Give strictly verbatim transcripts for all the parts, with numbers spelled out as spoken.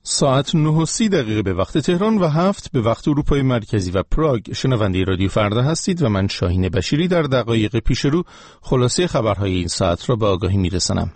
ساعت نه و سی دقیقه به وقت تهران و هفت به وقت اروپای مرکزی و پراگ. شنونده رادیو فردا هستید و من شاهین بشیری در دقایق پیش رو خلاصه خبرهای این ساعت را به آگاهی میرسانم.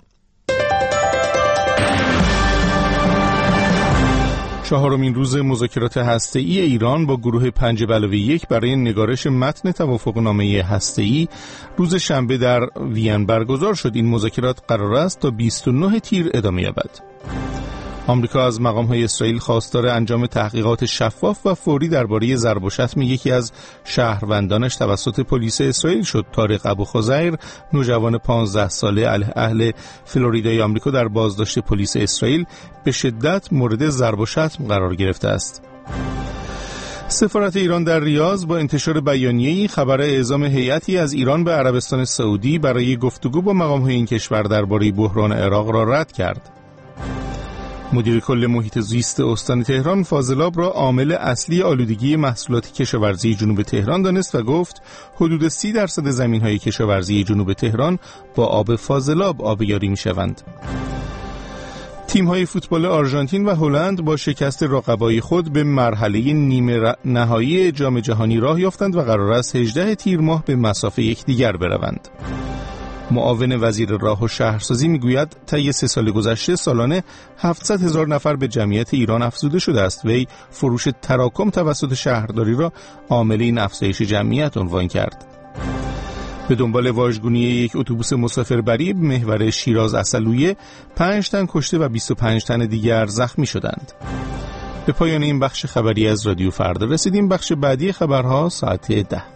چهارمین روز مذاکرات هسته‌ای ایران با گروه پنج به علاوه یک برای نگارش متن توافقنامه هسته‌ای روز شنبه در وین برگزار شد. این مذاکرات قرار است تا بیست و نه تیر ادامه یابد. آمریکا از مقام‌های اسرائیل خواستار انجام تحقیقات شفاف و فوری درباره ضرب و شتم یکی از شهروندانش توسط پلیس اسرائیل شد. طارق ابوخضیر، نوجوان پانزده ساله اهل فلوریدای آمریکا، در بازداشت پلیس اسرائیل به شدت مورد ضرب و شتم قرار گرفته است. سفارت ایران در ریاض با انتشار بیانیه‌ای خبر اعزام هیئتی از ایران به عربستان سعودی برای گفتگو با مقام‌های این کشور درباره بحران عراق را رد کرد. مدیر کل محیط زیست استان تهران فاضلاب را عامل اصلی آلودگی محصولات کشاورزی جنوب تهران دانست و گفت حدود سی درصد زمین‌های کشاورزی جنوب تهران با آب فاضلاب آبیاری می‌شوند. تیم‌های فوتبال آرژانتین و هلند با شکست رقبای خود به مرحله نیمه نهایی جام جهانی راه یافتند و قرار است هجده تیر ماه به مسافه یکدیگر بروند. معاون وزیر راه و شهرسازی میگوید طی سه سال گذشته سالانه هفتصد هزار نفر به جمعیت ایران افزوده شده است. وی فروش تراکم توسط شهرداری را عامل این افزایش جمعیت عنوان کرد. به دنبال واژگونی یک اتوبوس مسافربری محور شیراز عسلویه پنج تن کشته و بیست و پنج تن دیگر زخمی شدند. به پایان این بخش خبری از رادیو فردا رسیدیم. بخش بعدی خبرها ساعت ده.